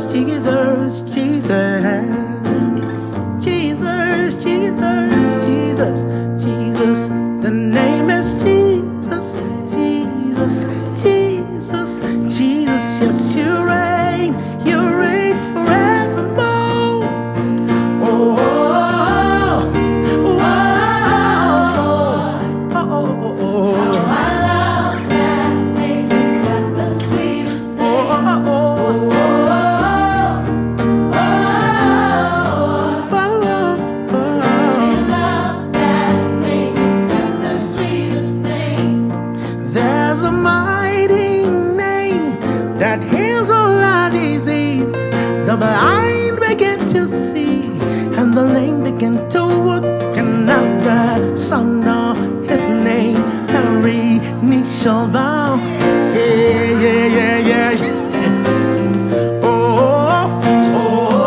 Jesus, Jesus, Jesus, Jesus, Jesus, Jesus. The name is Jesus, Jesus, Jesus, Jesus. Yes, you reign forevermore. Oh, oh, oh, oh, oh, oh. There's a mighty name that heals all our disease. The blind begin to see, and the lame begin to walk. And at the sound of His name, every knee shall bow. Yeah, yeah, yeah, yeah, yeah. Oh, oh,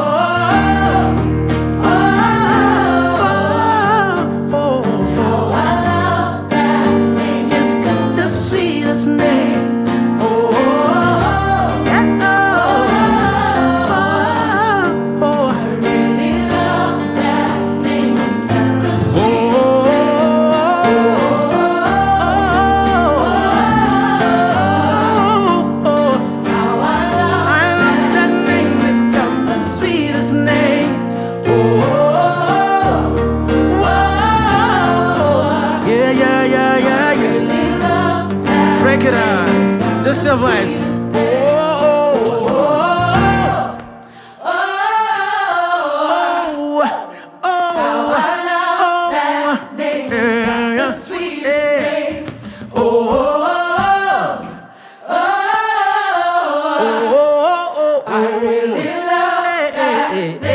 oh, oh, oh, oh. It's got the sweetest name. Oh, yeah, oh, oh, I really love that name. It's got the sweetest name. How I love that name. It's got the sweetest name. Yeah, yeah, yeah, yeah, yeah. Break it out. Just your voice. I really love that name.